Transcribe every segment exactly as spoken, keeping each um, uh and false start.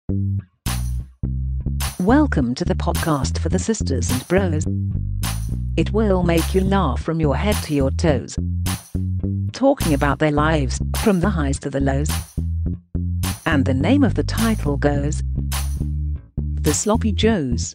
Welcome to the podcast for the sisters and bros. It will make you laugh from your head to your toes. Talking about their lives, from the highs to the lows. And the name of the title goes, The Sloppy Joes.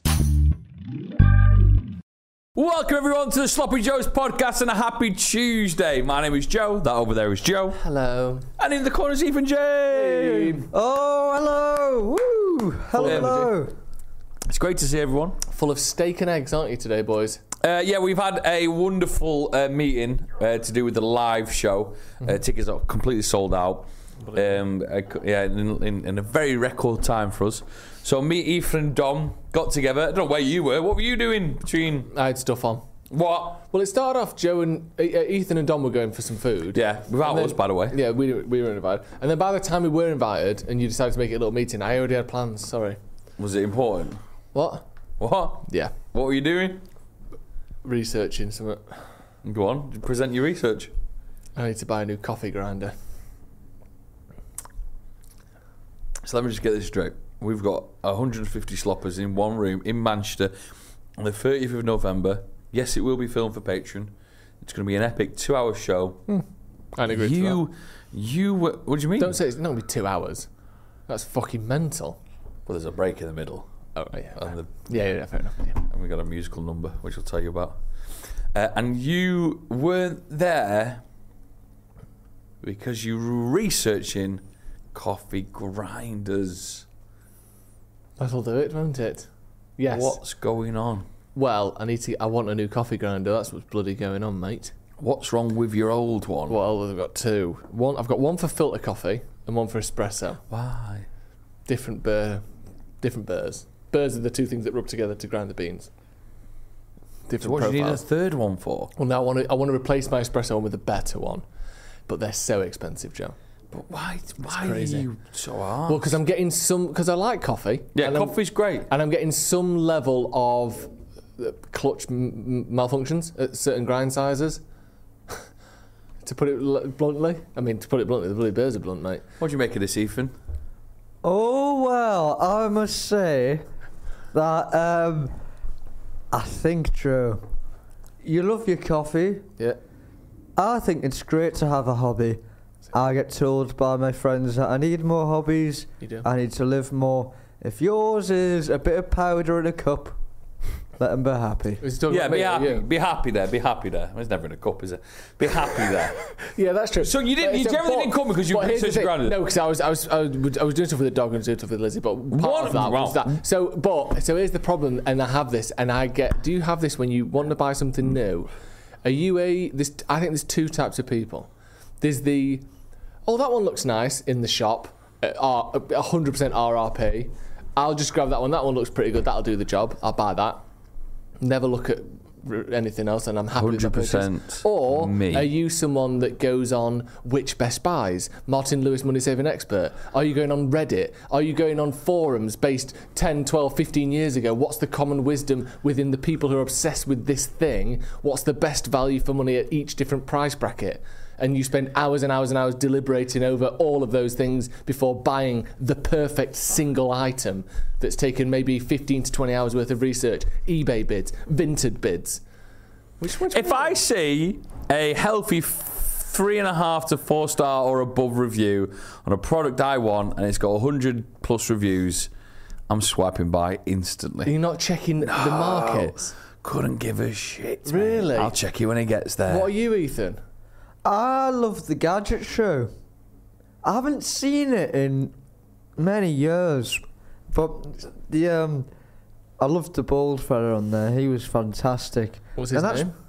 Welcome everyone to the Sloppy Joes podcast and a happy Tuesday. My name is Joe, that over there is Joe. Hello. And in the corner is Ethan J. Oh, hello! Woo! Hello! It's great to see everyone. Full of steak and eggs, aren't you today, boys? Uh, yeah, we've had a wonderful uh, meeting uh, to do with the live show. Uh, tickets are completely sold out. Um, uh, yeah, in, in, in a very record time for us. So me, Ethan and Dom got together. I don't know where you were. What were you doing between... I had stuff on. What? Well, it started off, Joe and uh, Ethan and Dom were going for some food. Yeah, without then, us, by the way. Yeah, we, we were invited. And then by the time we were invited and you decided to make it a little meeting, I already had plans, sorry. Was it important? What? What? Yeah. What were you doing? Researching something. Go on, present your research. I need to buy a new coffee grinder. So let me just get this straight. We've got one hundred fifty sloppers in one room in Manchester on the thirtieth of November. Yes, it will be filmed for Patreon. It's going to be an epic two-hour show. Hmm. I agree you, to that. You, what do you mean? Don't say it's not going to be two hours. That's fucking mental. Well, there's a break in the middle. Oh, yeah. And, the, Yeah, yeah, fair enough. Yeah. and we got a musical number, which I'll tell you about. Uh, and you weren't there because you were researching coffee grinders. That'll do it, won't it? Yes. What's going on? Well, I need to. I want a new coffee grinder. That's what's bloody going on, mate. What's wrong with your old one? Well, I've got two. One, I've got one for filter coffee and one for espresso. Why? Different burr, different burrs. Burrs are the two things that rub together to grind the beans. Different So what do you need a profiles. third one for? Well, now I want to. I want to replace my espresso one with a better one, but they're so expensive, Joe. But why? Why are crazy. you so hard? Well, because I'm getting some. Because I like coffee. yeah, and I'm- coffee's great. and I'm getting some level of uh, clutch m- m- malfunctions at certain grind sizes. To put it l- bluntly, I mean, to put it bluntly, the bloody bears are blunt, mate. What do you make of this, Ethan? Oh, well, I must say that um, I think, Joe, you love your coffee. Yeah. I think it's great to have a hobby. I get told by my friends that I need more hobbies. You do. I need to live more. If yours is a bit of powder in a cup, let them be happy. Is he talking Yeah, about be me or happy. you? Be happy there. Be happy there. It's never in a cup, is it? Be happy there. Yeah, that's true. So you didn't- But you it's a- generally but- didn't come because you but here's the researched thing. grounded. No, because I was, I was, I was, I was doing stuff with the dog and doing stuff with Lizzie, but part What? of that was Wow. that. So, but so here's the problem, and I have this, and I get. Do you have this when you want to buy something new? Are you a this? I think there's two types of people. There's the, oh, that one looks nice in the shop, at R- one hundred percent R R P. I'll just grab that one. That one looks pretty good. That'll do the job. I'll buy that. Never look at r- anything else, and I'm happy with the one hundred percent purchase. Or me. are you someone that goes on which Best Buys? Martin Lewis Money Saving Expert? Are you going on Reddit? Are you going on forums based ten, twelve, fifteen years ago? What's the common wisdom within the people who are obsessed with this thing? What's the best value for money at each different price bracket? And you spend hours and hours and hours deliberating over all of those things before buying the perfect single item that's taken maybe fifteen to twenty hours worth of research, eBay bids, Vinted bids. Which one's If I see a healthy f- three and a half to four star or above review on a product I want and it's got one hundred plus reviews, I'm swiping by instantly. You're not checking the markets. Couldn't give a shit. mate. Really? I'll check you when it gets there. What are you, Ethan? I love the Gadget Show. I haven't seen it in many years, but the um, I loved the bald fella on there. He was fantastic. What's his And that's- name?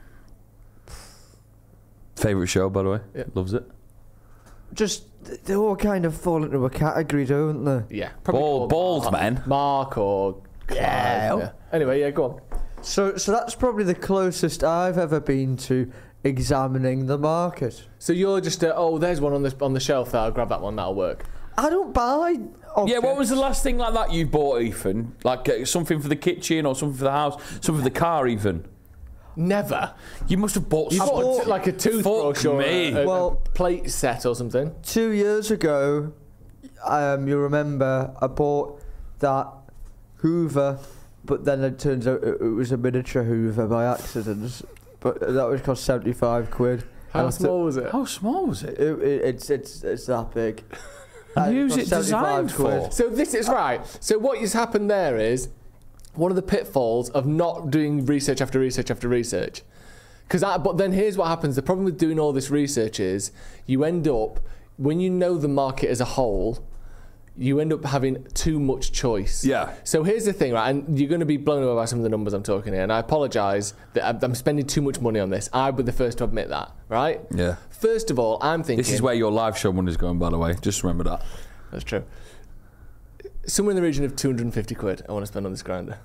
Favourite show, by the way. Yeah. Loves it. Just they all kind of fall into a category, don't they? Yeah. Bald, called bald Mark, man. Mark or Clive, Yeah. yeah. Anyway, yeah, go on. So, so that's probably the closest I've ever been to examining the market. So you're just uh, oh, there's one on the on the shelf there. I'll grab that one. That'll work. I don't buy. Yeah, what was the last thing like that you bought, Ethan? Like uh, something for the kitchen or something for the house, something for the car, even? Never. You must have bought You something. bought like a toothbrush Fuck or me. a, a, Well- a plate set or something. Two years ago, um, you remember I bought that Hoover, but then it turns out it, it was a miniature Hoover by accident. But that was cost seventy-five quid. How small was it? How small was it? It, it, it's it's it's that big. And who's it cost designed seventy-five for? So this is right. So what has happened there is one of the pitfalls of not doing research after research after research. Because but then here's what happens. The problem with doing all this research is you end up, when you know the market as a whole, you end up having too much choice. Yeah. So here's the thing, right? And you're going to be blown away by some of the numbers I'm talking here. And I apologise that I'm- I'm spending too much money on this. I'd be the first to admit that, right? Yeah. First of all, I'm thinking... This is where your live show money's going, by the way. Just remember that. That's true. Somewhere in the region of two hundred fifty quid I want to spend on this grinder.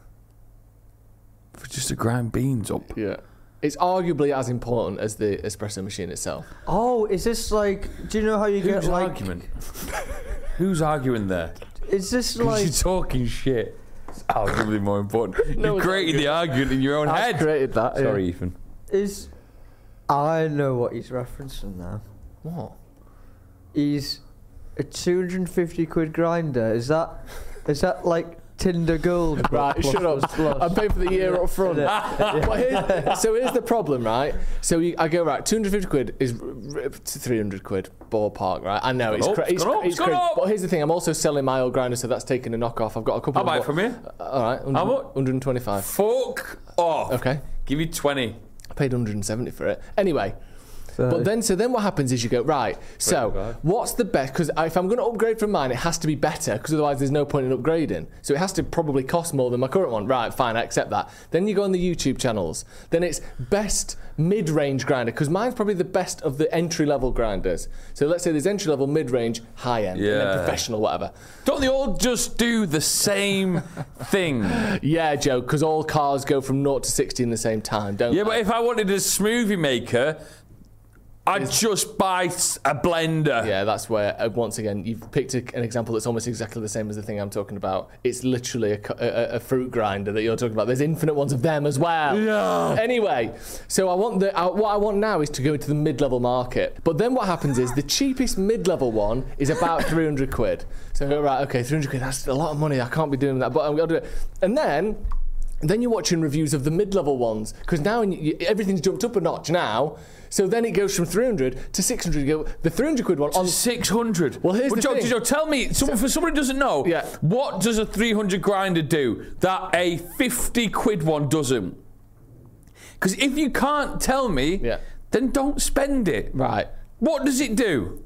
For just to grind beans up. Yeah. It's arguably as important as the espresso machine itself. Oh, is this like? Do you know how you Who's get like? argument? Who's arguing there? Is this Because like? you're talking shit. It's arguably more important. No you one's created the argument in your own I head. created that. yeah. Sorry, Ethan. Is I know what he's referencing now. What? He's a two hundred fifty quid grinder. Is that? Is that like Tinder Gold? but Right, plus, shut up. plus, plus? I'm paying for the year up front. But here's, so here's the problem, right? So you, I go, right, two hundred fifty quid is r- r- to three hundred quid ballpark, right? I know, it's, Gone up, cra- it's it's, gone up, it's it's gone crazy. up. But here's the thing, I'm also selling my old grinder, so that's taking a knockoff. I've got a couple I'll buy of it from you. All right, How much? one hundred twenty-five. Fuck off. Okay. Give you twenty. I paid one hundred seventy for it. Anyway. But then, so then what happens is you go, right, so twenty-five. what's the best? Because if I'm going to upgrade from mine, it has to be better, because otherwise there's no point in upgrading. So it has to probably cost more than my current one. Right, fine, I accept that. Then you go on the YouTube channels. Then it's best mid-range grinder, because mine's probably the best of the entry-level grinders. So let's say there's entry-level, mid-range, high-end, and Yeah. then professional, whatever. Don't they all just do the same thing? Yeah, Joe, because all cars go from zero to sixty in the same time, don't Yeah, they? but if I wanted a smoothie maker, I'd just buy s- a blender. Yeah, that's where, uh, once again, you've picked a, an example that's almost exactly the same as the thing I'm talking about. It's literally a, cu- a, a fruit grinder that you're talking about. There's infinite ones of them as well. Yeah. Anyway, so I want the, uh, what I want now is to go into the mid-level market. But then what happens is the cheapest mid-level one is about three hundred quid. So I go, right, okay, three hundred quid, that's a lot of money. I can't be doing that, but I'm going to do it. And then... Then you're watching reviews of the mid-level ones, because now you, everything's jumped up a notch now. So then it goes from three hundred to six hundred. You go, the three hundred quid one on six hundred. Well, here's the Joe, thing. Joe, tell me, some, for somebody who doesn't know, Yeah. what does a three hundred grinder do that a fifty quid one doesn't? Because if you can't tell me, Yeah. then don't spend it. right What does it do?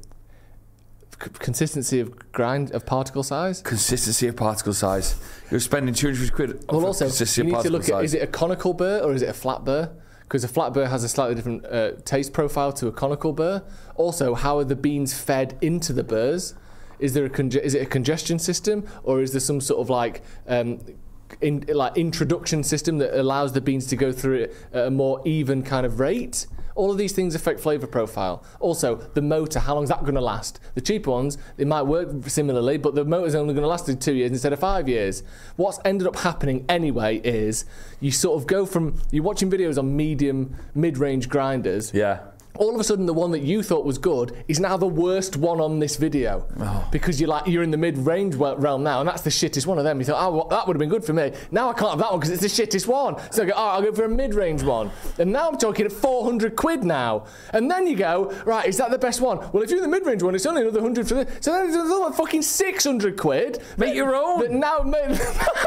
C- consistency of grind of particle size. Consistency of particle size. You're spending two hundred quid Well, for also consistency you of need to particle look size. at, is it a conical burr or is it a flat burr? Because a flat burr has a slightly different uh, taste profile to a conical burr. Also, how are the beans fed into the burrs? Is there a conge- is it a congestion system, or is there some sort of like um, in, like introduction system that allows the beans to go through it at a more even kind of rate? All of these things affect flavour profile. Also, the motor, how long is that going to last? The cheaper ones, it might work similarly, but the motor's only going to last two years instead of five years. What's ended up happening anyway is you sort of go from, you're watching videos on medium, mid-range grinders. Yeah. All of a sudden, the one that you thought was good is now the worst one on this video, Oh. because you're like you're in the mid-range wel- realm now, and that's the shittest one of them. You thought, oh, well, that would have been good for me. Now I can't have that one because it's the shittest one. So I go, oh, I'll go for a mid-range one, and now I'm talking at four hundred quid now. And then you go, right, is that the best one? Well, if you're in the mid-range one, it's only another hundred for this. So then it's another one, fucking six hundred quid. Make your own. That now make, make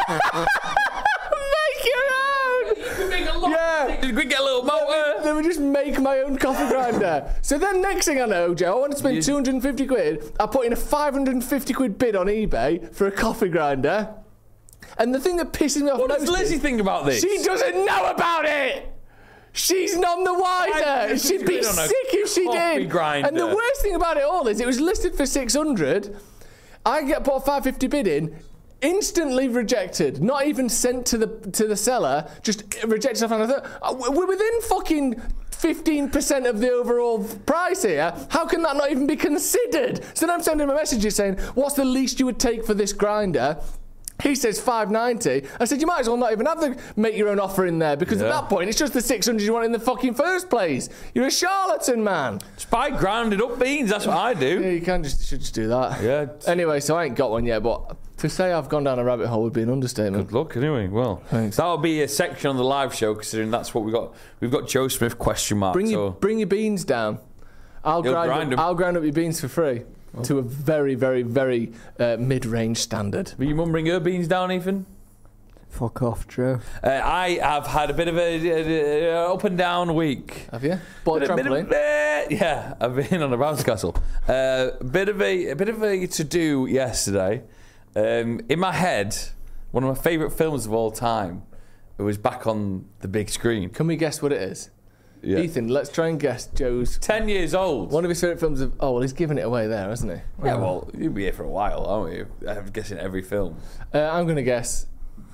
your own. Yeah. Did we get a little motor? Let me just make my own coffee grinder. So then next thing I know, Joe, I want to spend You- two hundred fifty quid. I put in a five hundred fifty quid bid on eBay for a coffee grinder. And the thing that pisses me off What most does Lizzie is think about this? she doesn't know about it. She's none the wiser. five hundred She'd be quid on a sick if she coffee did. grinder. And the worst thing about it all is it was listed for six hundred. I get put a five hundred fifty bid in. Instantly rejected, not even sent to the to the seller, just rejected. And I thought, oh, we're within fucking fifteen percent of the overall price here. How can that not even be considered? So then I'm sending him a message saying, what's the least you would take for this grinder? He says five ninety. I said, you might as well not even have the make your own offer in there because Yeah. at that point it's just the six hundred you want in the fucking first place. You're a charlatan, man. Just buy grounded up beans. That's what I Yeah, do. you can just should just do that. Yeah. Anyway, so I ain't got one yet, but to say I've gone down a rabbit hole would be an understatement. Good luck, anyway. Well, Thanks. that'll be a section on the live show, considering that's what we got. We've got Joe Smith question mark. Bring so. your bring your beans down. I'll He'll grind. grind up, 'em. I'll grind up your beans for free to a very, very, very uh, mid-range standard. Will your mum bring her beans down, Ethan? Fuck off, Joe. Uh, I have had a bit of a, a, a up and down week. Have you? Bought a Bit of- trampoline. bit of- uh, yeah, I've been on a bounce castle. Uh, a bit of a, a bit of a to do yesterday. Um, in my head, one of my favourite films of all time. It was back on the big screen. Can we guess what it is? Yeah. Ethan, let's try and guess Joe's. Ten years old. One of his favourite films of. Oh, well, he's given it away there, hasn't he? Yeah, well, you'll be here for a while, aren't you? I'm guessing every film. Uh, I'm going to guess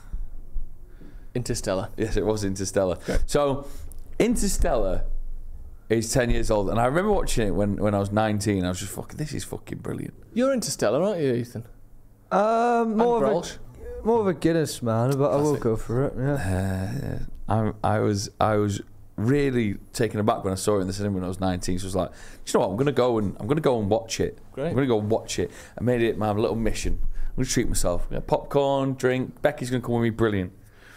Interstellar. Yes, it was Interstellar. So, Interstellar is ten years old, and I remember watching it when, when I was nineteen. I was just fucking, this is fucking brilliant. You're Interstellar, aren't you, Ethan? Um, more And of Brolsch. a more of a Guinness man, but I will Classic. go for it. Yeah. Uh, I, I was I was really taken aback when I saw it in the cinema when I was nineteen. So I was like, you know what? I'm gonna go and I'm gonna go and watch it. Great. I'm gonna go and watch it. I made it my little mission. I'm gonna treat myself. Yeah, popcorn, drink. Becky's gonna come with me. Brilliant.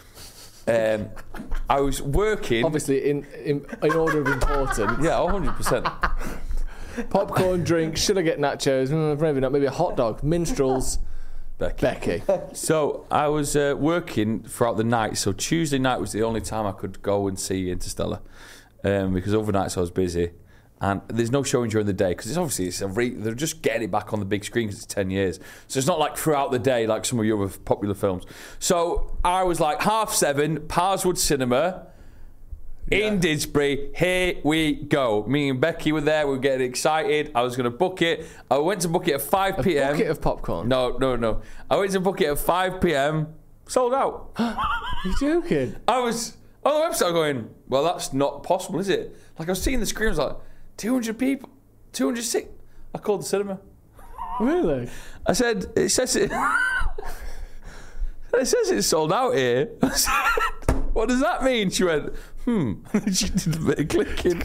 Um, I was working. Obviously, in, in in order of importance. Yeah, one hundred percent. Popcorn, drink. Should I get nachos? Mm, maybe not. Maybe a hot dog. Minstrels. Becky. Becky. So I was uh, working throughout the night. So Tuesday night was the only time I could go and see Interstellar, um, because overnights I was busy, and there's no showing during the day because it's obviously it's a re- they're just getting it back on the big screen because it's ten years. So it's not like throughout the day like some of your other popular films. So I was like half seven, Parswood Cinema. In Didsbury, here we go. Me and Becky were there. We were getting excited. I was going to book it. I went to book it at five p.m. Bucket of popcorn. No, no, no. I went to book it at five p.m. Sold out. You're joking. I was on the website going, well, that's not possible, is it? Like, I was seeing the screen, I was like, two hundred people, two hundred six. I called the cinema. Really? I said, it says it. It says it's sold out here. I said, what does that mean? She went, hmm. She did a bit of clicking.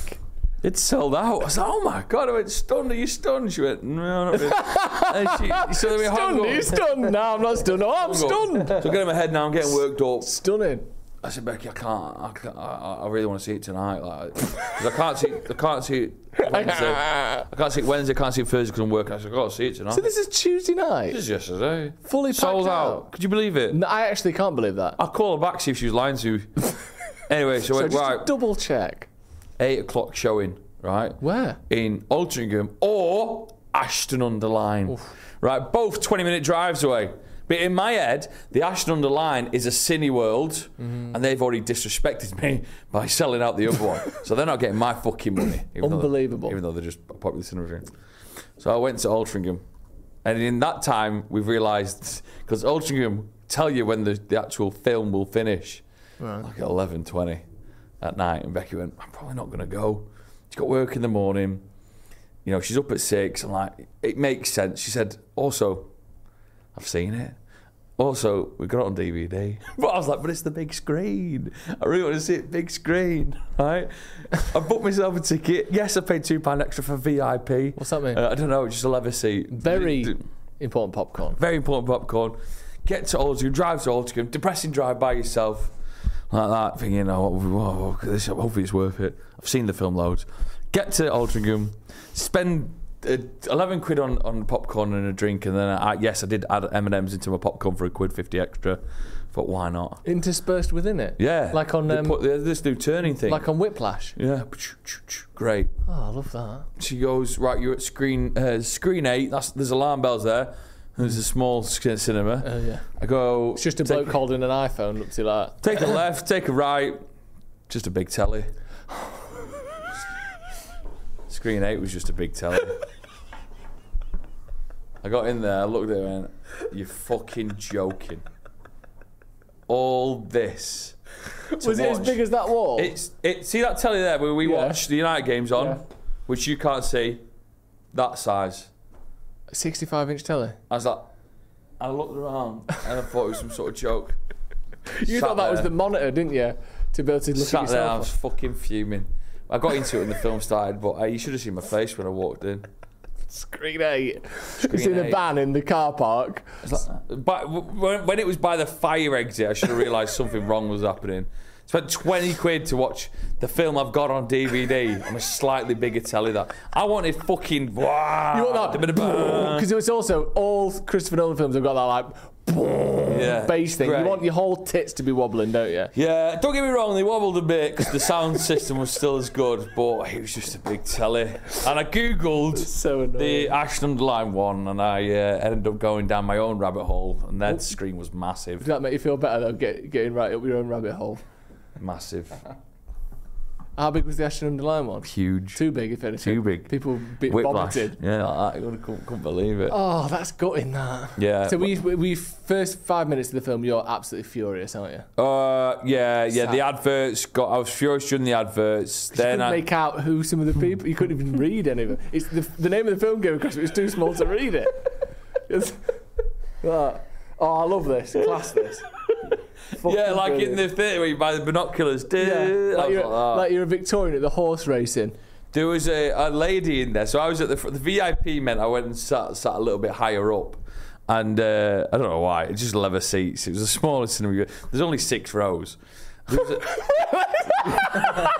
It's sold out. I was like, oh my God. I went, stunned. Are you stunned? She went, no, not really. And she, so then we hung Stunned? up. Are you stunned? No, I'm not stunned. Oh, I'm stunned. So I'm getting my head now. I'm getting worked up. Stunning. I said, Becky, I can't. I, can't, I, I really want to see it tonight. Like, 'cause I can't see. I can't see it Wednesday. I can't see it Wednesday. I can't see it Thursday because I'm working. I said, I got to see it tonight. So this is Tuesday night. This is yesterday. Fully packed Sold out. out. Could you believe it? No, I actually can't believe that. I'll call her back see if she was lying to you. Anyway, so, I So went, just right, to double check. eight o'clock showing, right? Where? In Altrincham or Ashton-under-Lyne. Right, both twenty minute drives away. But in my head, the Ashton-under-Lyne is a Cineworld, mm-hmm. and they've already disrespected me by selling out the other one. So they're not getting my fucking money. Even Unbelievable. Though even though they're just a popular cinema chain. So I went to Altrincham, and in that time, we've realised, because Altrincham tell you when the, the actual film will finish, Right. like at eleven twenty at night, and Becky went, I'm probably not going to go. She's got work in the morning. You know, she's up at six. I'm like, it makes sense. She said, also, I've seen it. Also, we got it on D V D. But I was like, but it's the big screen. I really want to see it big screen, right? I booked myself a ticket. Yes, I paid two pounds extra for V I P. What's that mean? Uh, I don't know, just a leather seat. Very D- important popcorn. Very important popcorn. Get to Altrincham, drive to Altrincham, depressing drive by yourself. Like that, thinking, oh, whoa, whoa, this, hopefully it's worth it. I've seen the film loads. Get to Altrincham, spend uh, eleven quid on, on popcorn and a drink, and then, I, yes, I did add M and M's into my popcorn for a quid fifty extra. Thought, why not? Interspersed within it? Yeah. Like on They um, put the, this new turning thing. like on Whiplash? Yeah. Great. Oh, I love that. She goes, right, you're at screen uh, screen eight. That's There's alarm bells there. There's a small sc- cinema. Oh, yeah. I go... It's just a take- bloke holding an iPhone up to like... Take a left, take a right. Just a big telly. Screen eight was just a big telly. I got in there, I looked at it and went, you're fucking joking. All this. to Was it as watch. big as that wall? It's it. See that telly there where we Yeah. watch the United games on, Yeah. which you can't see, that size. sixty-five inch telly. I was like, I looked around and I thought it was some sort of joke. You Sat thought that was there. the monitor, didn't you? To be able to look Sat at there, I yourself. was fucking fuming. I got into it when the film started, but uh, you should have seen my face when I walked in. Screen eight. Screen It's in a eight. van in the car park. It's like, but when, when it was by the fire exit, I should have realised something wrong was happening. Spent twenty quid to watch the film I've got on D V D on a slightly bigger telly. That I wanted fucking. Wow, You want that? Because it was also all Christopher Nolan films have got that like yeah, bass thing. great. You want your whole tits to be wobbling, don't you? Yeah, don't get me wrong, they wobbled a bit because the sound system was still as good, but it was just a big telly. And I googled So annoying. the Ashton Underline one, and I uh, ended up going down my own rabbit hole, and that screen was massive, Does that make you feel better though? Get, getting right up your own rabbit hole. massive, How big was the Ashton Underline one? huge, Too big, if anything. too big. People be Whiplash. vomited. Yeah, like that. I couldn't, couldn't believe it. Oh, that's gutting that. Yeah. So we, we, we first five minutes of the film, you're absolutely furious, aren't you? Uh, yeah, yeah. Sad. The adverts got. I was furious during the adverts. You Then couldn't I, make out who some of the people. You couldn't even read any of it. It's the, the name of the film came across. It was too small to read it. It's, oh, I love this. Class this. Fucking yeah, like brilliant. in the theatre where you buy the binoculars. Yeah, I like was you're, like that. like you're a Victorian at the horse racing. There was a, a lady in there, so I was at the fr- the V I P meant I went and sat sat a little bit higher up, and uh, I don't know why, it's just leather seats. It was the smallest cinema. There's only six rows. There was a-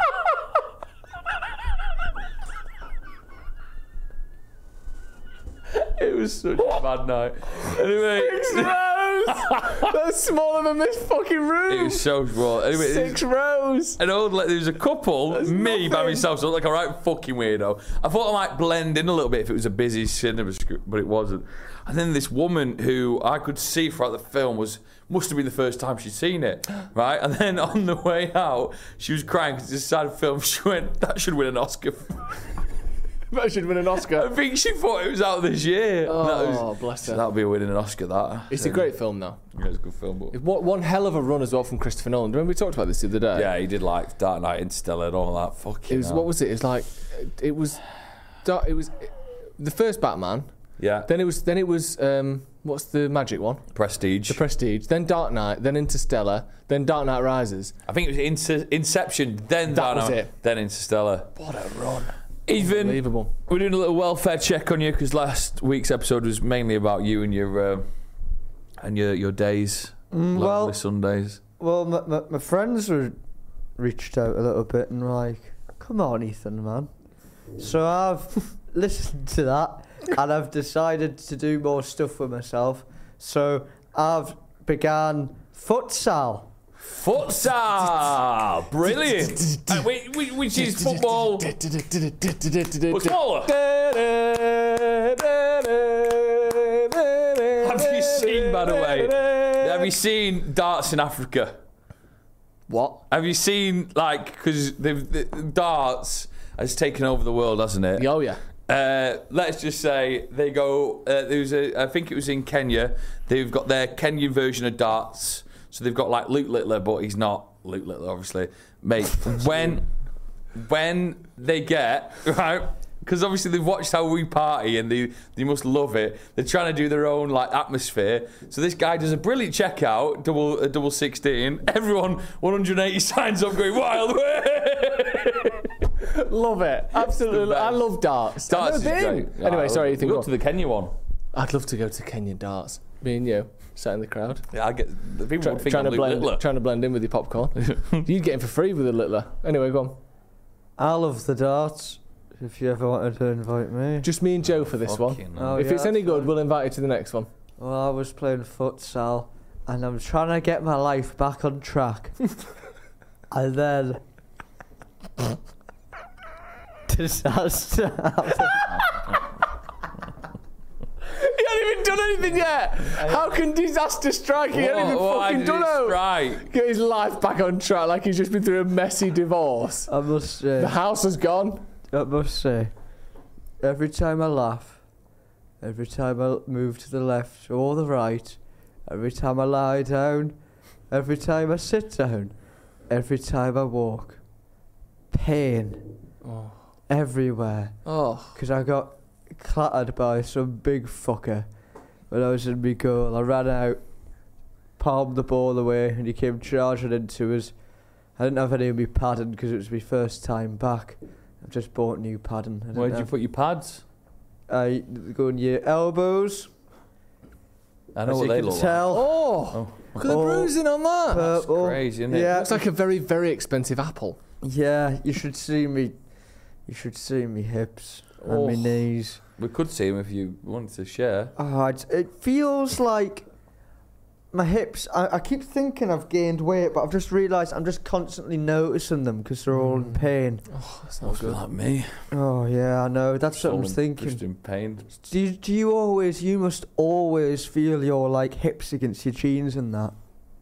It was such a bad night. Anyway, Six rows. That's smaller than this fucking room. it was so small. Anyway, it was- Six rows. An old, like, there was a couple, That's me by nothing. myself, so I looked like a right fucking weirdo. I thought I might blend in a little bit if it was a busy cinema, sc- but it wasn't. And then this woman who I could see throughout the film was must have been the first time she'd seen it, right? And then on the way out, she was crying because it's a sad film. She went, "That should win an Oscar." That should win an I Oscar. think she thought it was out this year. Oh, That was- bless so her. that'll be winning an Oscar. That It's a great film, though. Yeah, it's a good film. But One, one hell of a run as well from Christopher Nolan. Remember we talked about this the other day? yeah, he did like Dark Knight, Interstellar, and all that. Fucking It was hell. what was it? It was like it was, dark- it was the first Batman. Yeah, Then it was then it was um, what's the magic one? Prestige. The Prestige. Then Dark Knight. Then Interstellar. Then Dark Knight Rises. I think it was Ince- Inception, then That Dark was Knight, it. then Interstellar. What a run! Even Unbelievable. we're doing a little welfare check on you because last week's episode was mainly about you and your uh, and your your days, Mm, lonely well, Sundays. well, my, my, my friends were reached out a little bit and were like, "Come on, Ethan, man." So I've listened to that and I've decided to do more stuff with myself. So I've began futsal. Futsal, brilliant. uh, wait, wait, which is football, but smaller. Have you seen, by the way? Have you seen darts in Africa? What? Have you seen, like, because the darts has taken over the world, hasn't it? Oh yeah. Uh, let's just say they go. Uh, there was a, I think it was in Kenya. They've got their Kenyan version of darts. So they've got like Luke Littler, but he's not Luke Littler, obviously. Mate, when when they get right, because obviously they've watched how we party and they they must love it. They're trying to do their own like atmosphere. So this guy does a brilliant checkout, double uh, double sixteen. Everyone one hundred eighty signs up, going wild way. Love it. Absolutely. I love darts. Darts I've is never great. been. Anyway, Yeah, sorry, we'll Ethan. go Go to on. the Kenya one. I'd love to go to Kenyan darts. Me and you, sat in the crowd, Yeah, I get the people Try, would think trying I'm to Luke blend, Littler. trying to blend in with your popcorn. You'd get in for free with a Littler. Anyway, go on. I love the darts. If you ever wanted to invite me. Just me and Joe for this one. Fucking Oh, hell. If yeah, it's any that's good, fine. we'll invite you to the next one. Well, I was playing futsal and I'm trying to get my life back on track. And then disaster happened. He hasn't even done anything yet. How can disaster strike? He hasn't even What- what fucking did done it it. strike? Get his life back on track like he's just been through a messy divorce. I must say, The house has gone. I must say, every time I laugh, every time I move to the left or the right, every time I lie down, every time I sit down, every time I walk, pain Oh. everywhere. Oh. Because I got clattered by some big fucker when I was in my goal. I ran out, palmed the ball away, and he came charging into us. I didn't have any of my padding because it was my first time back. I've just bought new padding. Where did you put your pads? I go in your elbows. I know as what you they can look tell. Oh, Oh. look at the Oh. bruising on that. That's Purple. crazy, isn't it? Yeah. Looks like a very, very expensive apple. Yeah, you should see me. You should see me hips Oh. and my knees. We could see him if you wanted to share. Oh, it's, it feels like my hips. I, I keep thinking I've gained weight, but I've just realised I'm just constantly noticing them because they're all in Mm. pain. Oh, that's not Looks good. like me. Oh yeah, I know. That's what I was Just thinking. in pain. Do you, do you always? You must always feel your like hips against your jeans and that.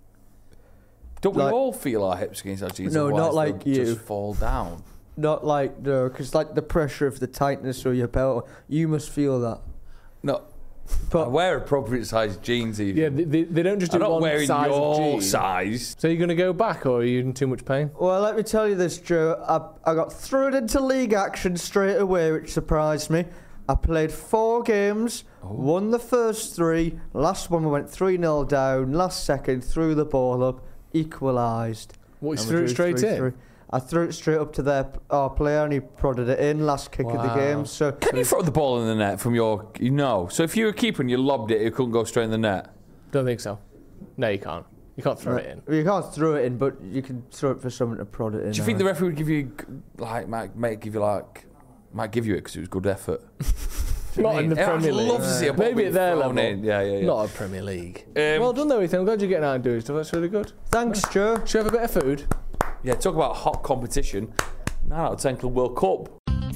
Don't Like- we all feel our hips against our jeans? No, not otherwise like they'll you. Just fall down. Not like no, because like the pressure of the tightness of your belt, you must feel that. No, I But wear appropriate sized jeans. Even. Yeah, they, they, they don't just do I'm not one wearing size of your jean. size. So you're going to go back, or are you in too much pain? well, let me tell you this, Joe. I I got thrown into league action straight away, which surprised me. I played four games, Oh. won the first three. Last one we went three nil down. Last second, threw the ball up, equalised. What, you And we threw it drew straight three in? three. I threw it straight up to their our player, and he prodded it in. Last kick of the Wow. game. So Can you throw the ball in the net from your? You know. So if you were keeper and you lobbed it, it couldn't go straight in the net. Don't think so. No, you can't. You can't throw it in. You can't throw it in, but you can throw it for someone to prod it in. Do you think aye. the referee would give you like might, might give you like might give you it because it was good effort? Do you Not mean? in the Yeah, Premier I'd League. love to see a ball Maybe being at their thrown level. in. Yeah, yeah, yeah. Not a Premier League. Um, Well done though, Ethan. I'm glad you're getting out and doing stuff. That's really good. Thanks, Joe. Should we have a bit of food? Yeah, talk about hot competition. Nine out of ten Club World Cup.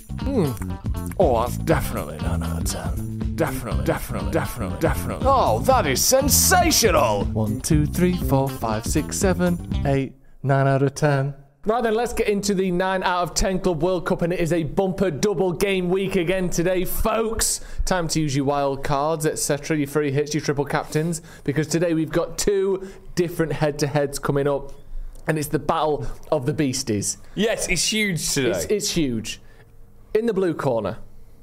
Oh, that's definitely nine out of ten. Definitely, definitely, definitely, definitely. Oh, that is sensational! One, two, three, four, five, six, seven, eight, nine out of ten. Right then, let's get into the nine out of ten Club World Cup, and it is a bumper double game week again today, folks. Time to use your wild cards, et cetera, your free hits, your triple captains, because today we've got two different head-to-heads coming up, and it's the battle of the beasties. Yes, it's huge today. It's, it's huge. In the blue corner,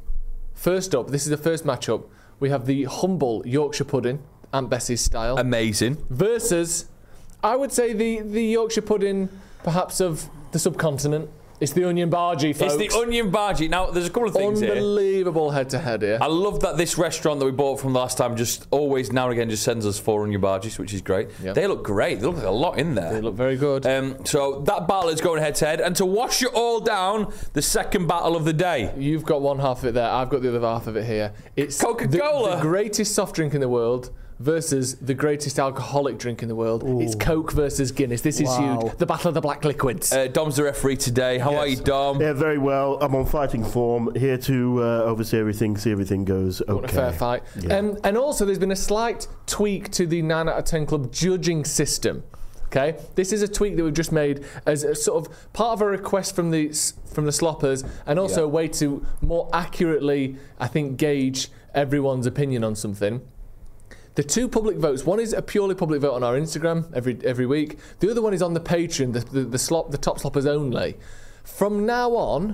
first up, this is the first matchup, we have the humble Yorkshire pudding, Aunt Bessie's style, Amazing. versus, I would say, the, the Yorkshire pudding, perhaps of the subcontinent. It's the onion bargee, folks. It's the onion bargee. Now, there's a couple of things here. Unbelievable head-to-head here. I love that this restaurant that we bought from last time just always now and again just sends us four onion bargees, which is great. Yep. They look great. They look like a lot in there. They look very good. Um, so that battle is going head to head, and to wash it all down, the second battle of the day. You've got one half of it there. I've got the other half of it here. It's Coca-Cola. The, the greatest soft drink in the world versus the greatest alcoholic drink in the world. It's Coke versus Guinness. This is Wow. huge. The battle of the black liquids. Uh, Dom's the referee today. How Yes. are you, Dom? Yeah, very well. I'm on fighting form, here to uh, oversee everything, see everything goes okay. What a fair fight. Yeah. Um, and also, there's been a slight tweak to the nine out of ten Club judging system. Okay, this is a tweak that we've just made as a sort of part of a request from the from the sloppers, and also Yeah. a way to more accurately, I think, gauge everyone's opinion on something. The two public votes. One is a purely public vote on our Instagram every every week. The other one is on the Patreon, the the, the slop, the top sloppers only. From now on,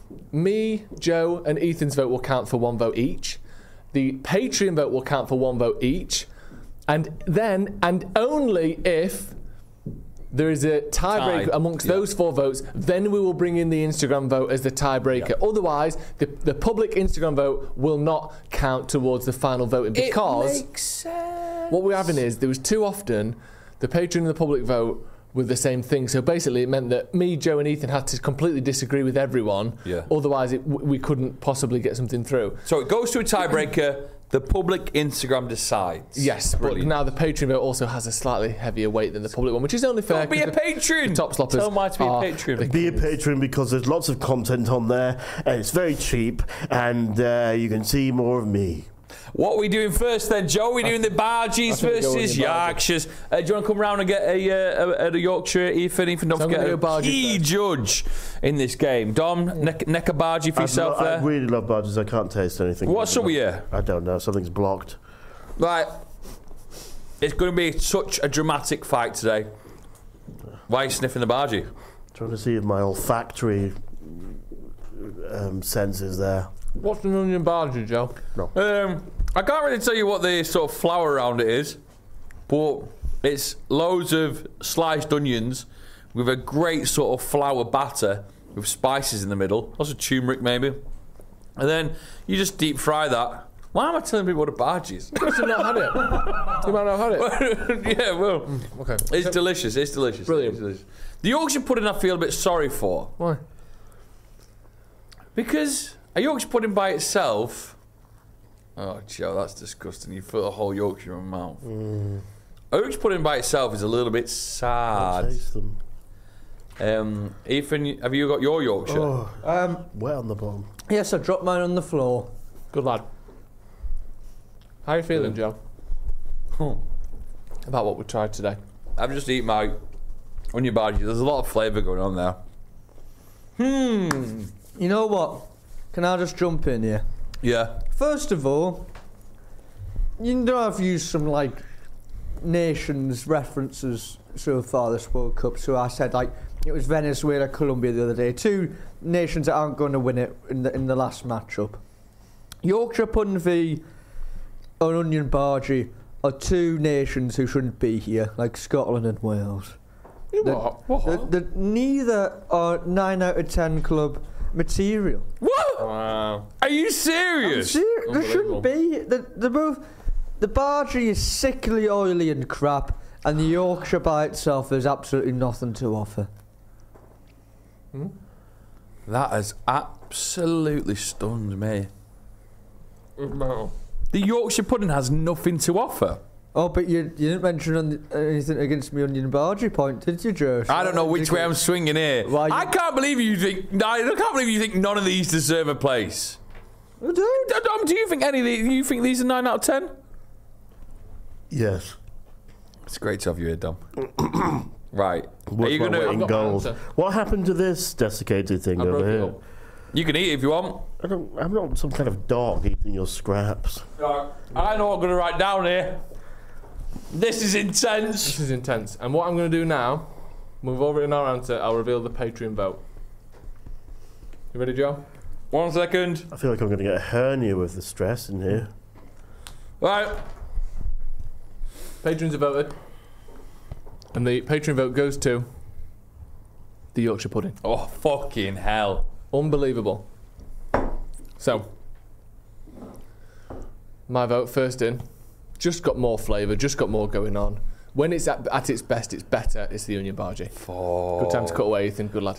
me, Joe, and Ethan's vote will count for one vote each. The Patreon vote will count for one vote each, and then and only if there is a tiebreaker Tie, amongst yeah. those four votes, then we will bring in the Instagram vote as the tiebreaker. Otherwise, the, the public Instagram vote will not count towards the final voting because it makes sense. what we're having is there was too often the Patreon and the public vote were the same thing. So basically, it meant that me, Joe, and Ethan had to completely disagree with everyone. Yeah. Otherwise, it, w- we couldn't possibly get something through. So it goes to a tiebreaker. The public Instagram decides. Yes, Brilliant. but now the Patreon vote also has a slightly heavier weight than the public one, which is only fair. Don't be a 'cause the- patron. the top sloppers Tell Mike to be a are patron. the Be a kings. patron because there's lots of content on there, and it's very cheap, and uh, you can see more of me. What are we doing first then, Joe? Are we doing the bargees I think go versus with the bargees. Yorkshires? Uh, do you want to come round and get a, uh, a, a Yorkshire, Ethan? Ethan, don't So I'm forget gonna a go bargee key first. judge in this game. Dom, neck, neck a bargee for I yourself lo- there. I really love barges. I can't taste anything. What's up with you? I don't know. Something's blocked. Right. It's going to be such a dramatic fight today. Why are you sniffing the bargee? Trying to see if my olfactory um, sense is there. What's an onion bargee, Joe? Um, I can't really tell you what the sort of flour around it is, but it's loads of sliced onions with a great sort of flour batter with spices in the middle, also turmeric maybe, and then you just deep fry that. Why am I telling people what a barge is? Because you've not had it. You might not have had it. Yeah, well, Mm, okay. it's delicious. It's delicious. Brilliant. It's delicious. The Yorkshire pudding, I feel a bit sorry for Why? because a Yorkshire pudding by itself. Oh, Joe, that's disgusting. You put a whole Yorkshire in my mouth. Mm. A Yorkshire pudding by itself is a little bit I'll sad. taste them. Um, Ethan, have you got your Yorkshire? Oh, Um, wet on the bottom. yes, I dropped mine on the floor. Good lad. How are you feeling, Joe? Oh. About what we tried today? I've just eaten my onion bhaji. There's a lot of flavour going on there. Hmm. You know what? Can I just jump in here? Yeah. First of all, you know I've used some like nations references so far this World Cup. So I said like it was Venezuela, Colombia the other day. Two nations that aren't going to win it in the in the last matchup. Yorkshire pudding v an onion bhaji are two nations who shouldn't be here, like Scotland and Wales. You The- what? What? The, the, neither are nine out of ten club material. What? Wow. Are you serious? Ser- there Unbelievable. shouldn't be. The, the both. The bhaji is sickly, oily, and crap, and the Yorkshire by itself there's absolutely nothing to offer. That has absolutely stunned me. No. The Yorkshire pudding has nothing to offer. Oh, but you, you didn't mention on, anything against me onion bhaji point, did you, Joe? I don't know which way I'm swinging here. Why you- I can't believe you think. I can't believe you think none of these deserve a place. I do. Dom, do you think any of these? You think these are nine out of ten? Yes. It's great to have you here, Dom. Right. Are Worth you my gonna? weight in I've got my gold. answer. What happened to this desiccated thing I broke over it here? up. You can eat it if you want. I don't, I'm not some kind of dog eating your scraps. Right. I know what I'm going to write down here. This is intense. This is intense. And what I'm going to do now, move over in our answer, I'll reveal the Patreon vote. You ready, Joe? One second. I feel like I'm going to get a hernia with the stress in here. Right. Patrons have voted. And the Patreon vote goes to the Yorkshire pudding. Oh, fucking hell. Unbelievable. So, my vote first in. Just got more flavour, just got more going on. When it's at, at its best, it's better. It's the onion bhaji. Fuck. Good time to cut away, Ethan. Good lad.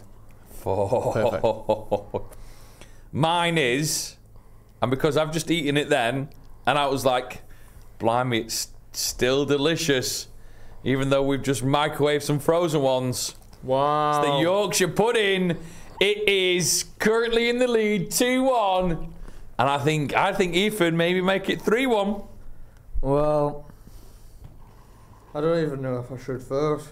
Fuck. Mine is, and because I've just eaten it then, and I was like, blimey, it's still delicious, even though we've just microwaved some frozen ones. Wow. The Yorkshire pudding. It is currently in the lead, two one, and I think I think Ethan maybe make it three one. Well, I don't even know if I should first.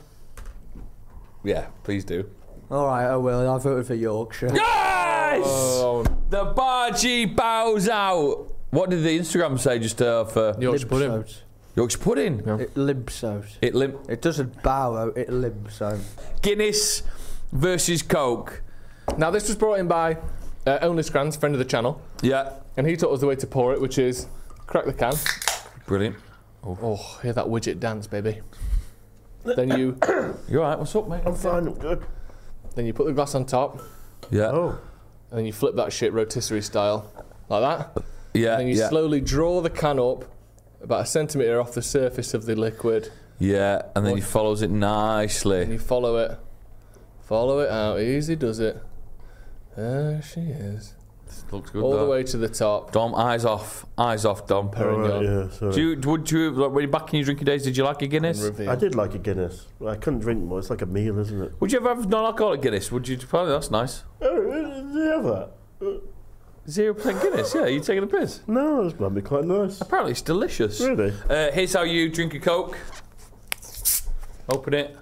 Yeah, please do. All right, I will. I voted for Yorkshire. Yes! Oh, The Bhaji bows out. What did the Instagram say just uh, for Yorkshire pudding. Limps Yorkshire pudding? Yeah. out. It limps out. It limp. It doesn't bow out. It limps out. Guinness versus Coke. Now, this was brought in by uh, Only Scrans, friend of the channel, Yeah, and he taught us the way to pour it, which is crack the can. brilliant. Oh, hear that widget dance, baby. Then you, You all right? What's up, mate? I'm fine, I'm good. then you put the glass on top, Yeah, Oh, and then you flip that shit rotisserie style, like that. yeah, And then you yeah, slowly draw the can up about a centimetre off the surface of the liquid, yeah. And then he follows it and nicely. you follow it, follow it out. Easy does it. There she is. Looks good. All though. the way to the top. Dom, eyes off, eyes off, Dom. all Perignon. right, yeah, sorry. Do you, would you, like, when you're back in your drinking days, did you like a And Guinness? reveal. I did like a Guinness. I couldn't drink more. It's like a meal, isn't it? Would you ever have non-alcoholic Guinness? Would you? Apparently, that's nice. Oh, did you have that? Zero percent Guinness. Yeah, you taking a piss? No, this might be quite nice. Apparently, it's delicious. Really? Uh, here's how you drink a Coke. Open it.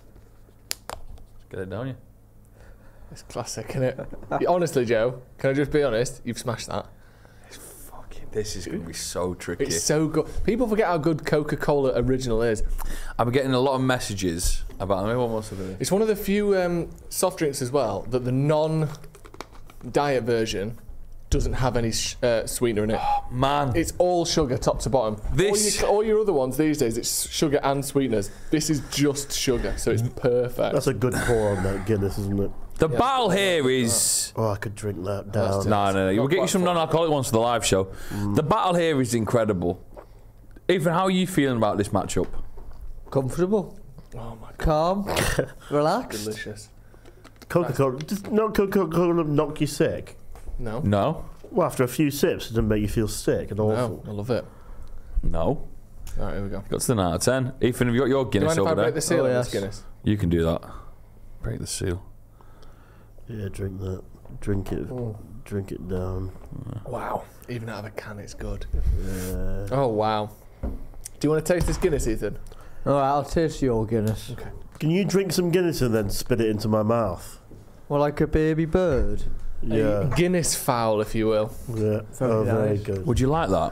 Get it down, you. It's classic, isn't it? Yeah, honestly, Joe, can I just be honest? You've smashed that. Fucking, this is going to be so tricky. It's so good. People forget how good Coca-Cola original is. I'm getting a lot of messages about. Maybe one more something. It's one of the few um, soft drinks as well that the non-diet version doesn't have any sh- uh, sweetener in it. Man, It's all sugar, top to bottom. This- all, your, all your other ones these days, it's sugar and sweeteners. This is just sugar, so it's perfect. That's a good pour on that Guinness, isn't it? the battle here is. Oh, I could drink that That's down. No, no, no. We'll get you some non-alcoholic ones for the live show. Mm. The battle here is incredible. Ethan, how are you feeling about this matchup? Comfortable, Oh my god, calm, relaxed. delicious. Coca-Cola, does not Coca-Cola knock you sick? No, No, Well, after a few sips, it doesn't make you feel sick and awful. no, I love it. no. All right, here we go. Got to the nine out of ten. Ethan, have you got your Do you Guinness mind if I over break there? the seal Oh, on yes. this Guinness? You can do that. Break the seal. Yeah, drink that. Drink it. Drink it down. Wow, even out of a can, it's good. Yeah. Oh wow. Do you want to taste this Guinness, Ethan? All right, I'll taste your Guinness. Okay. Can you drink some Guinness and then spit it into my mouth? Well, like a baby bird. Yeah. A Guinness fowl, if you will. Yeah. Very Oh, very nice. good. Would you like that?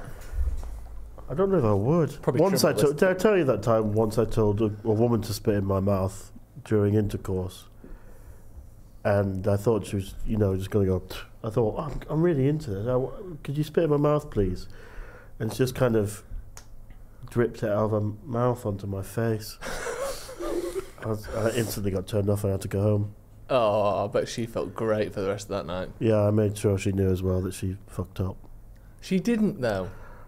I don't know if I would. Probably once I triple told, did I tell you that time? Once I told a, a woman to spit in my mouth during intercourse, and I thought she was, you know, just going to go. "Pfft." I thought, oh, I'm, I'm really into this. I, w- could you spit in my mouth, please? And she just kind of dripped it out of her mouth onto my face. I, was, I instantly got turned off and I had to go home. Oh, I bet she felt great for the rest of that night. Yeah, I made sure she knew as well that she fucked up. She didn't, though.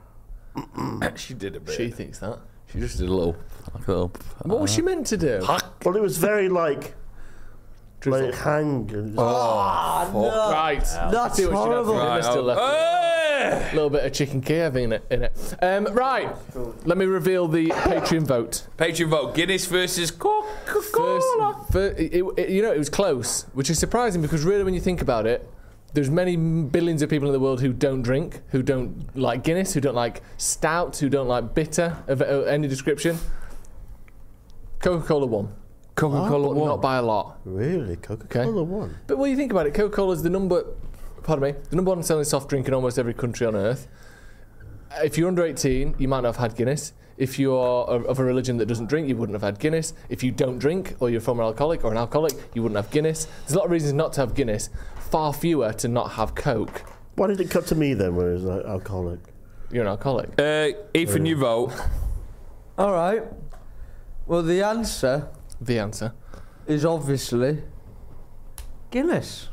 She did a bit. She thinks that. She just did a little, like a little. What was she meant to do? Well, it was very like, Drizzle. like hang. And Ah, no. Right. That's See what she got horrible. for Right, Mister oh, Left. hey! A little bit of chicken Kiev in it. In it. Um, right. Let me reveal the Patreon vote. Patreon vote: Guinness versus First, Coca-Cola. fir- it, it- you know, it was close, which is surprising because really, when you think about it, there's many billions of people in the world who don't drink, who don't like Guinness, who don't like stout, who don't like bitter of uh, any description. Coca-Cola won, Coca-Cola but won. not by a lot. Really, Coca-Cola won. But when you think about it, Coca-Cola is the number, pardon me, the number one selling soft drink in almost every country on earth. If you're under eighteen, you might not have had Guinness. If you're of a religion that doesn't drink, you wouldn't have had Guinness. If you don't drink, or you're a former alcoholic or an alcoholic, you wouldn't have Guinness. There's a lot of reasons not to have Guinness, far fewer to not have Coke. Why did it cut to me then when it was like alcoholic? You're an alcoholic. Uh, Ethan, you vote. All right. Well, the answer The answer. is obviously Guinness.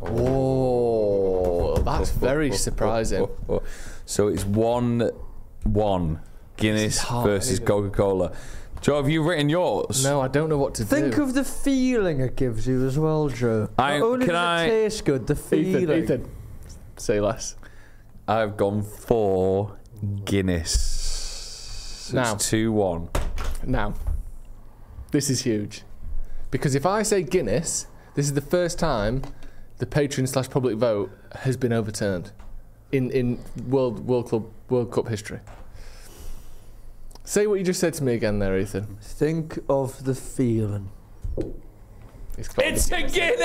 Oh, that's very surprising. So it's one, one. Guinness hard, versus isn't it? Coca-Cola. Joe, have you written yours? No, I don't know what to Think do. of the feeling it gives you as well, Joe. I- Not only can does I- it taste good, the feeling. Ethan, Ethan, say less. I've gone for Guinness. So Now. it's two one. Now, this is huge. Because if I say Guinness, this is the first time the Patreon slash public vote has been overturned in, in World World Club World Cup history. Say what you just said to me again there, Ethan. Think of the feeling. It's, gotta be It's a Guinness. Guinness!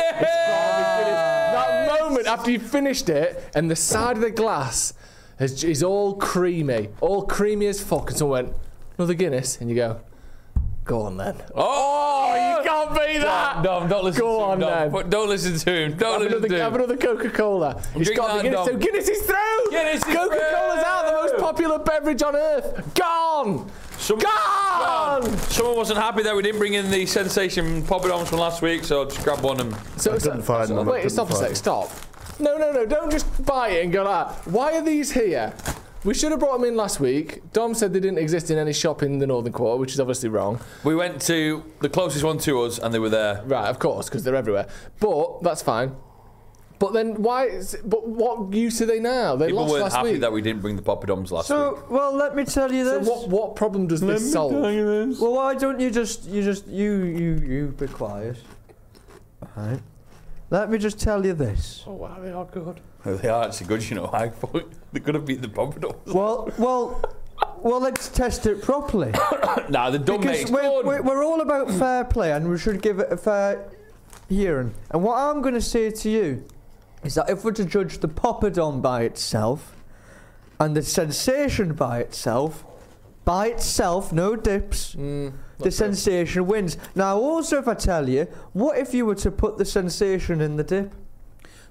That moment after you finished it and the side of the glass is, is all creamy, all creamy as fuck, and someone went, another Guinness, and you go, go on then. Oh, You can't beat that! Dom, don't listen Go to him. on, Dom. then. But don't listen to him. Don't Have listen another, to have him. another Coca-Cola. It's drink got to that, be Guinness. Dom. So Guinness is through! Guinness is Coca-Cola's out, the most through! popular beverage on earth. Gone! Someone, Gone! Someone wasn't happy that we didn't bring in the sensation poppadoms from last week, so just grab one and. So, I couldn't find them, I Wait, couldn't stop a find sec, them. stop. No, no, no, don't just buy it and go like, why are these here? We should have brought them in last week. Dom said they didn't exist in any shop in the Northern Quarter, which is obviously wrong. We went to the closest one to us, and they were there. Right, of course, because they're everywhere. But that's fine. But then why? Is, but what use are they now? They People lost weren't last happy week. that we didn't bring the poppadoms last week. So, well, let me tell you So this. what? What problem does this solve? Well, why don't you just, you just, you, you, you be quiet. Right. Let me just tell you this. Oh wow, they are good. They are actually good, you know. I thought they could have beat the poppadoms. Well, well, well, let's test it properly. Nah, the dumb Because mate's we're, good. we're, we're all about fair play and we should give it a fair hearing. And what I'm going to say to you is that if we're to judge the poppadom by itself and the sensation by itself, by itself, no dips, Mm, the sensation wins. Now, also, if I tell you, what if you were to put the sensation in the dip?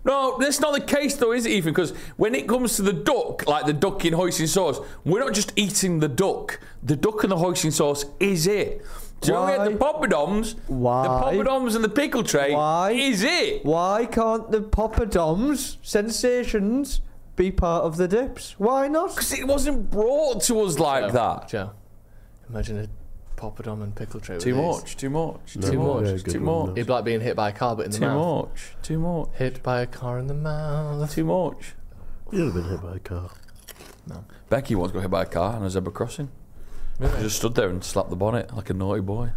No, that's not the case though, is it, Ethan? Because when it comes to the duck, like the duck in hoisin sauce, we're not just eating the duck. The duck and the hoisin sauce is it. Do you know we had the poppadoms? Why? The poppadoms and the pickle tray Why? is it. Why can't the poppadoms sensations be part of the dips? Why not? Because it wasn't brought to us like Joe, that. Joe, imagine a poppadom and pickle tray. Too with much, too much, No, too much, yeah, much, good too one, much, It'd be like being hit by a car, but in the too mouth. much, too much, Hit by a car in the mouth. too much. You'd have been hit by a car. Becky once got hit by a car on a zebra crossing. Really? I just stood there and slapped the bonnet like a naughty boy.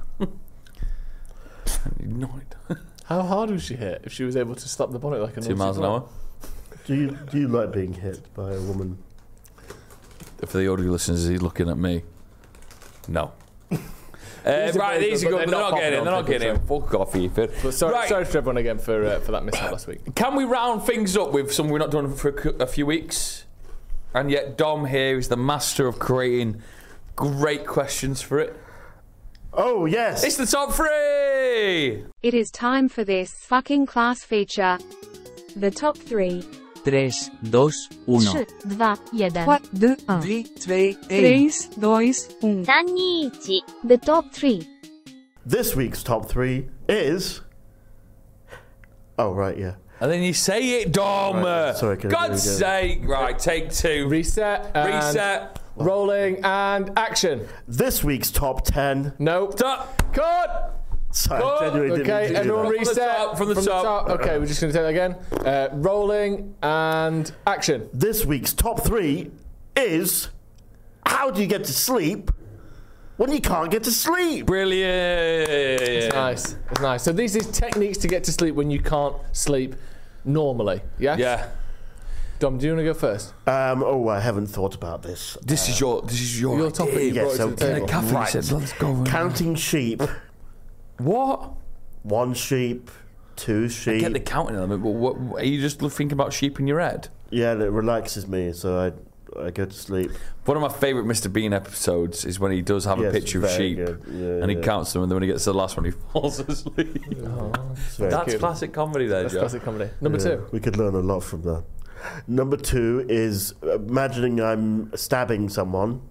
Naughty. How hard was she hit if she was able to slap the bonnet like a Two naughty miles an boy? hour. Do you do you like being hit by a woman? For the audio listeners, he's looking at me. No. Uh, These are right, very these good, are but good, but they're they're not not getting in. They're not popular getting in. Fuck off, Ethan. But sorry, Right. sorry to everyone again for uh, for that mishap last week. Can we round things up with something we've not done for a cou- a few weeks? And yet Dom here is the master of creating great questions for it. Oh yes. It's the top three! It is time for this fucking class feature. The top three. tres, dos, uno. trzy, dwa, jeden. drie, twee, één. três, dois, um. Tanichi. The top three. This week's top three is. Oh right, yeah. And then you say it, Dom! Right, sorry, can I do it God's again? sake! Right, take two. Reset. And Reset. Rolling and action. This week's top ten. Nope. Stop. Cut. Sorry, Cut. I genuinely didn't Okay, mean to do everyone that. reset. top, from the top. Okay, we're just going to take that again. Uh, rolling and action. This week's top three is how do you get to sleep when you can't get to sleep? Brilliant. It's nice. It's nice. So these is techniques to get to sleep when you can't sleep normally. Yeah? Yeah. Dom, do you want to go first? Um, oh, I haven't thought about this. This is your. This is your. Your topic. idea. You brought it to the okay. table. Catherine Right. said, "Let's go." Counting sheep. What? One sheep, two I sheep. get the counting element, but what, what, are you just thinking about sheep in your head? Yeah, and it relaxes me, so I I go to sleep. One of my favourite Mister Bean episodes is when he does have a Yes, picture of very sheep good. Yeah, and he yeah. counts them, and then when he gets to the last one, he falls asleep. It's very That's cute. classic comedy, there, That's Joe. classic comedy. Number Yeah, two. we could learn a lot from that. Number two is imagining I'm stabbing someone.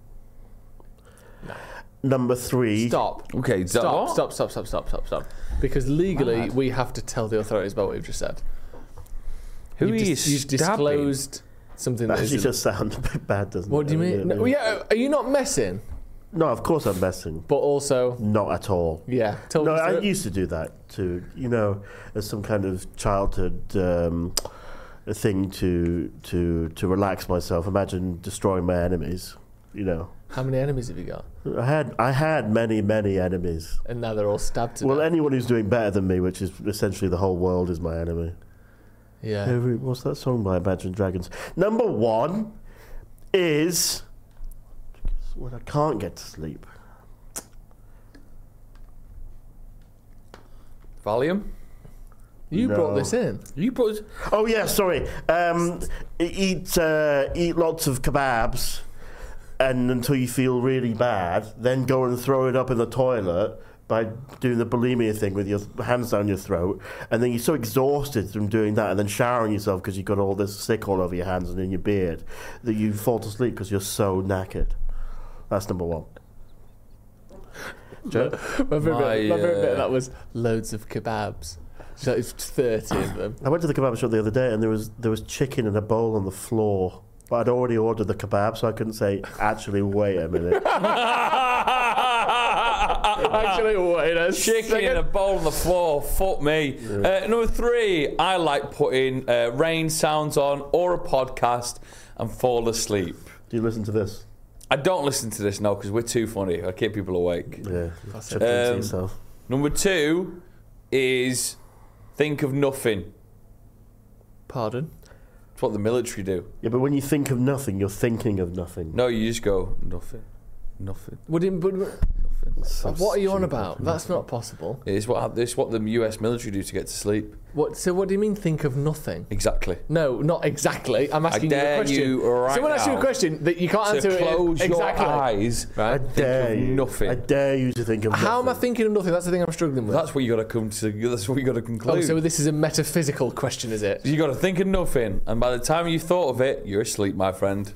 Number three. Stop. Okay, is that Stop, what? stop, stop, stop, stop, stop, stop. Because legally, Mad. we have to tell the authorities about what you've just said. Who you've are you dis- You've stabbing? disclosed something That that actually isn't. just sounds a bit bad, doesn't What it? do you mean? No, yeah, are you not messing? No, of course I'm messing. But also, Not at all. yeah. Tell No, us I to- used to do that too. You know, as some kind of childhood um, thing to to to relax myself. Imagine destroying my enemies. You know, How many enemies have you got? I had I had many many enemies. And now they're all stabbed to Well, death. anyone who's doing better than me, which is essentially the whole world, is my enemy. Yeah. Every, what's that song by Imagine Dragons? Number one is when I can't get to sleep. Valium? You No. brought this in. You put. Oh yeah, sorry. Um, eat uh, eat lots of kebabs, and until you feel really bad, then go and throw it up in the toilet by doing the bulimia thing with your hands down your throat, and then you're so exhausted from doing that, and then showering yourself because you've got all this sick all over your hands and in your beard, that you fall to sleep because you're so knackered. That's number one. Joe? My favourite My, bit, my favourite bit uh, of that was loads of kebabs. So it's thirty of them. I went to the kebab shop the other day, and there was there was chicken in a bowl on the floor. But I'd already ordered the kebab, so I couldn't say, actually, wait a minute. Actually, wait a Chicken second. in a bowl on the floor. Fuck me. Uh, number three, I like putting uh, rain sounds on or a podcast and fall asleep. Do you listen to this? I don't listen to this now because we're too funny. I keep people awake. Yeah. That's Chuck it. it to Um, yourself. Number two is think of nothing. Pardon? It's what the military do. Yeah, but when you think of nothing, you're thinking of nothing. No, you just go nothing, nothing. Would it, but, nothing. So What are you on stupid. about? That's not possible. It's what it's what the U S military do to get to sleep. What? So what do you mean? Think of nothing? Exactly. No, not exactly. I'm asking you a dare question. you right Someone asks you a now question that you can't To answer. it close your exactly. eyes. I Right? Think dare of you. nothing. I dare you to think of nothing. How am I thinking of nothing? That's the thing I'm struggling with. That's what you got to come to. That's what you got to conclude. oh, so this is a metaphysical question, is it? You got to think of nothing, and by the time you thought of it, you're asleep, my friend.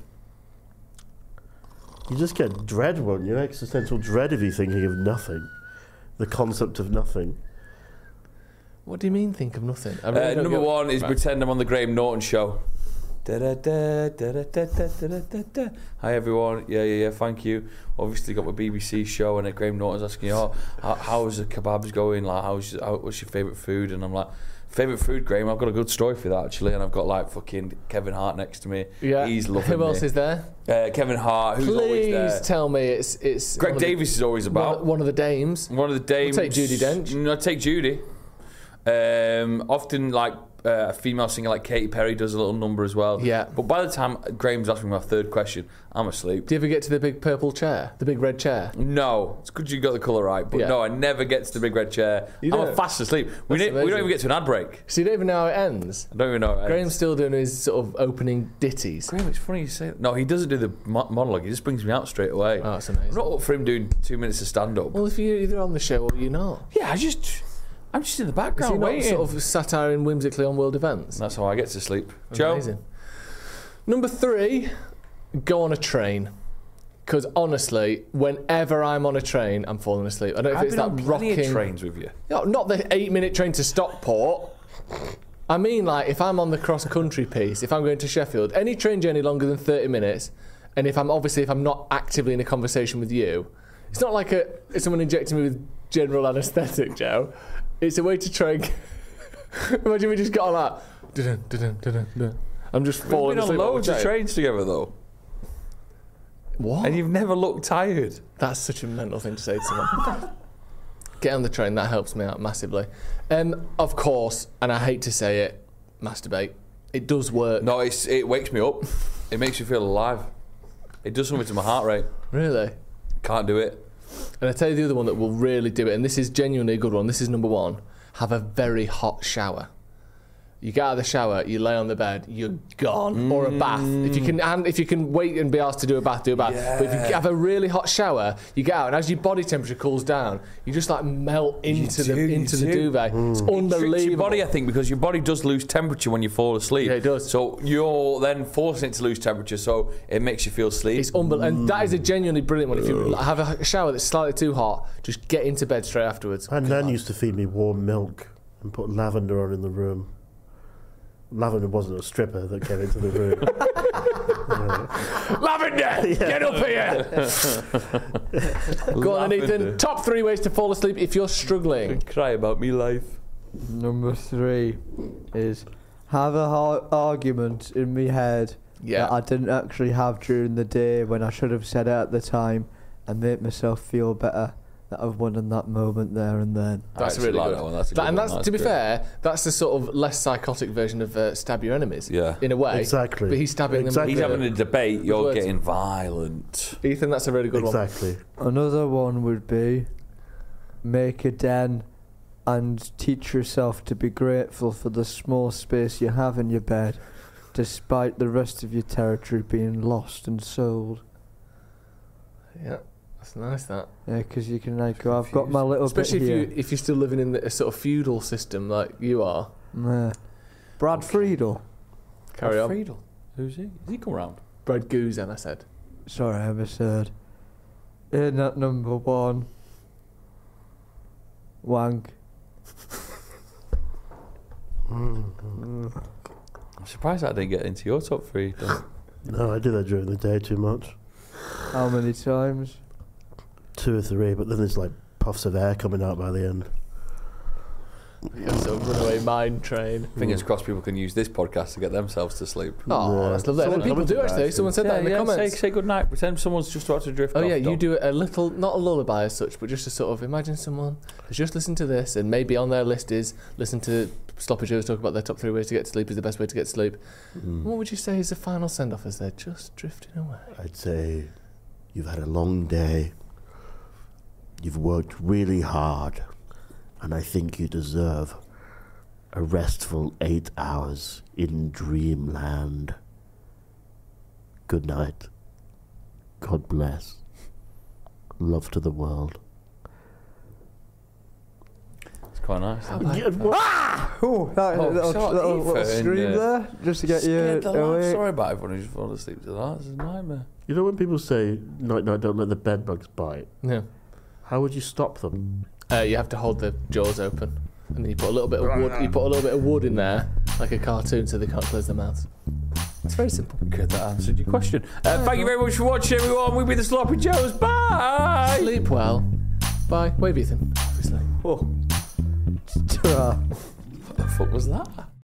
You just get dread, won't you? Existential dread if you're thinking of nothing. The concept of nothing. What do you mean? Think of nothing. I Uh, really don't number get- one is Right. pretend I'm on the Graham Norton show. Da, da, da, da, da, da, da, da, da, da. Hi everyone. Yeah, yeah, yeah. Thank you. Obviously got my B B C show, and uh, Graham Norton's asking you, oh, how, how's the kebabs going? Like, how's how, what's your favourite food? And I'm like, favourite food, Graham. I've got a good story for that actually, and I've got like fucking Kevin Hart next to me. Yeah. He's loving Who else me. is there? Uh, Kevin Hart, who's always Please there. tell me it's it's. Greg one of the- Davies is always one of- about. one of the dames. One of the dames. We'll take Judi Dench. No, take Judy. Um, often, like uh, a female singer like Katy Perry does a little number as well. Yeah. But by the time Graham's asking my third question, I'm asleep. Do you ever get to the big purple chair, the big red chair? No, it's good you got the colour right, but Yeah. no, I never get to the big red chair. You I'm don't? fast asleep. We, That's don't- we don't amazing. even get to an ad break. So you don't even know how it ends. I don't even know. Graham's still doing his sort of opening ditties. Graham, it's funny you say that. No, he doesn't do the mo- monologue. He just brings me out straight away. Oh, that's I'm amazing. not up for him doing two minutes of stand up. Well, if you're either on the show or you're not. Yeah, I just, I'm just in the Is he background not waiting. sort of satiring whimsically on world events? That's how I get to sleep. Joe, Amazing. Number three, go on a train. Because honestly, whenever I'm on a train, I'm falling asleep. I don't know if I've it's been on that plenty rocking. of trains with you. No, not the eight-minute train to Stockport. I mean, like, if I'm on the cross-country piece, if I'm going to Sheffield, any train journey longer than thirty minutes, and if I'm obviously if I'm not actively in a conversation with you, it's not like a it's someone injecting me with general anaesthetic, Joe. It's a way to try and imagine we just got on that. Dun, dun, dun, dun, dun. I'm just We've falling been on asleep. while loads we're of chatting. trains together though, What? and you've never looked tired. That's such a mental thing to say to someone. Get on the train, that helps me out massively. Um, of course, and I hate to say it, masturbate. It does work. No, it's, it wakes me up. It makes me feel alive. It does something to my heart rate. Really? Can't do it. And I tell you the other one that will really do it, and this is genuinely a good one. This is number one. Have a very hot shower. You get out of the shower, you lay on the bed, you're gone. Or a bath. If you can, and if you can wait and be asked to do a bath, do a bath. But if you have a really hot shower, you get out, and as your body temperature cools down, you just like melt into do, the you into the do. duvet. It's Tricks unbelievable. your body, I think, because your body does lose temperature when you fall asleep. Yeah, it does. So you're then forcing it to lose temperature, so it makes you feel sleep. It's unbelievable, and that is a genuinely brilliant one. If you have a shower that's slightly too hot, just get into bed straight afterwards. My nan used to feed me warm milk and put lavender on in the room. Lavender wasn't a stripper that came into the room. Lavender, get up here! Go on, then, Ethan. Top three ways to fall asleep if you're struggling. Cry about me life. Number three is have a har- argument in my head Yeah. that I didn't actually have during the day when I should have said it at the time and make myself feel better that I've won in that moment there and then. That's I actually really like good. that one. That's a That- good and one. that's, That's to be great. fair, that's the sort of less psychotic version of uh, stab your enemies. Yeah. In a way. Exactly. But he's stabbing Exactly. He's them. having a debate, you're words. getting violent. Ethan, that's a really good one. Exactly. Another one would be make a den and teach yourself to be grateful for the small space you have in your bed despite the rest of your territory being lost and sold. Yeah, that's nice. That. Yeah, because you can like go, I've got my little Especially bit if here. you if you're still living in the, a sort of feudal system like you are. Yeah. Brad Friedel. Carry on. Friedel. Who's he? Has he come round? Brad Guzan, I said. Sorry, I misheard. In at number one, wank. I'm surprised that didn't get into your top three. Don't- No, I do that during the day too much. How many times? Two or three, but then there's like puffs of air coming out by the end. You're sort of runaway mind train. Fingers crossed people can use this podcast to get themselves to sleep. Oh, Yeah. that's lovely. And Someone people commented do that, actually. actually. Someone said that in the comments. Say, say good night. Pretend someone's just about to drift Oh off. yeah, you Dom. do it a little, not a lullaby as such, but just a sort of imagine someone has just listened to this, and maybe on their list is listen to Sloppy Joes talk about their top three ways to get to sleep is the best way to get to sleep. What would you say is the final send off as they're just drifting away? I'd say you've had a long day. You've worked really hard, and I think you deserve a restful eight hours in dreamland. Good night. God bless. Love to the world. It's quite nice. Yeah, what- Oh, that Oh, little, sorry, little, little Ethan, scream uh, there, just to get you Scared the life. awake. Sorry about everyone who's fallen asleep to that. It's a nightmare. You know when people say, night, night, don't let the bed bugs bite? Yeah. How would you stop them? Uh, you have to hold the jaws open, and then you put a little bit of wood. You put a little bit of wood in there, like a cartoon, so they can't close their mouths. It's very simple. Good, that answered your question. Uh, thank you very much for watching, everyone. We've been the Sloppy Joes. Bye. Sleep well. Bye. Wave, Ethan. Obviously. Oh. Ta-ra. What the fuck was that?